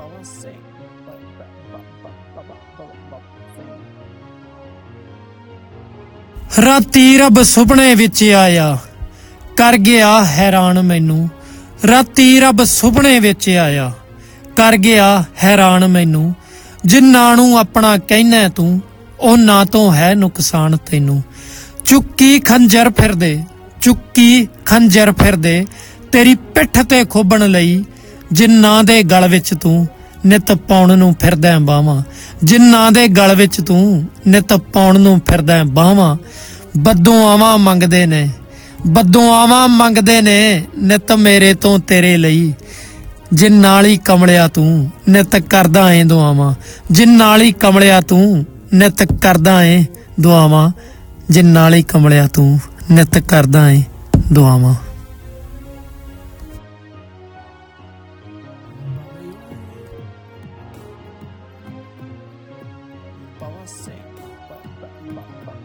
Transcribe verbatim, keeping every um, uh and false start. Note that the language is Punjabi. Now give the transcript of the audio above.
ਪਵਨ ਸਿੰਘ ਪ- ਪ- ਪ- ਪ- ਪ- ਪ- ਪ- ਸਿੰਘ। ਰਾਤੀ ਰੱਬ ਸੁਪਨੇ ਵਿੱਚ ਆਇਆ, ਕਰ ਗਿਆ ਹੈਰਾਨ ਮੈਨੂੰ। ਰਾਤੀ ਰੱਬ ਸੁਪਨੇ ਵਿੱਚ ਆਇਆ, ਕਰ ਗਿਆ ਹੈਰਾਨ ਮੈਨੂੰ। ਜਿੰਨਾਂ ਨੂੰ ਆਪਣਾ ਕਹਿਣਾ ਤੂੰ, ਉਹਨਾਂ ਤੋਂ ਹੈ ਨੁਕਸਾਨ ਤੈਨੂੰ। ਚੁੱਕੀ ਖੰਜਰ ਫਿਰਦੇ, ਚੁੱਕੀ ਖੰਜਰ ਫਿਰਦੇ, ਤੇਰੀ ਪਿੱਠ ਤੇ ਖੋਬਣ ਲਈ। ਜਿੰਨਾਂ ਦੇ ਗਲ ਵਿੱਚ ਤੂੰ ਨਿਤ ਪਾਉਣ ਨੂੰ ਫਿਰਦਾ ਬਾਹਾਂ, ਜਿੰਨਾਂ ਦੇ ਗਲ ਵਿੱਚ ਤੂੰ ਨਿਤ ਪਾਉਣ ਨੂੰ ਫਿਰਦਾ ਬਾਹਾਂ। ਬਦਦੁਆਵਾਂ ਮੰਗਦੇ ਨੇ, ਬਦਦੁਆਵਾਂ ਮੰਗਦੇ ਨੇ ਨਿਤ ਮੇਰੇ ਤੋਂ ਤੇਰੇ ਲਈ। ਜਿਨ ਨਾਲ ਹੀ ਕਮਲਿਆ ਤੂੰ ਨਿਤ ਕਰਦਾ ਏ ਦੁਆਵਾਂ, ਜਿਨ ਨਾਲ ਹੀ ਕਮਲਿਆ ਤੂੰ ਨਿਤ ਕਰਦਾ ਏ ਦੁਆਵਾਂ। ਜਿਨ ਨਾਲ ਹੀ ਕਮਲਿਆ ਤੂੰ ਨਿਤ ਕਰਦਾ ਏ ਦੁਆਵਾਂ। ਪਵਨ ਸਿੰਘ ਪ- ਪ- ਪ- ਪ-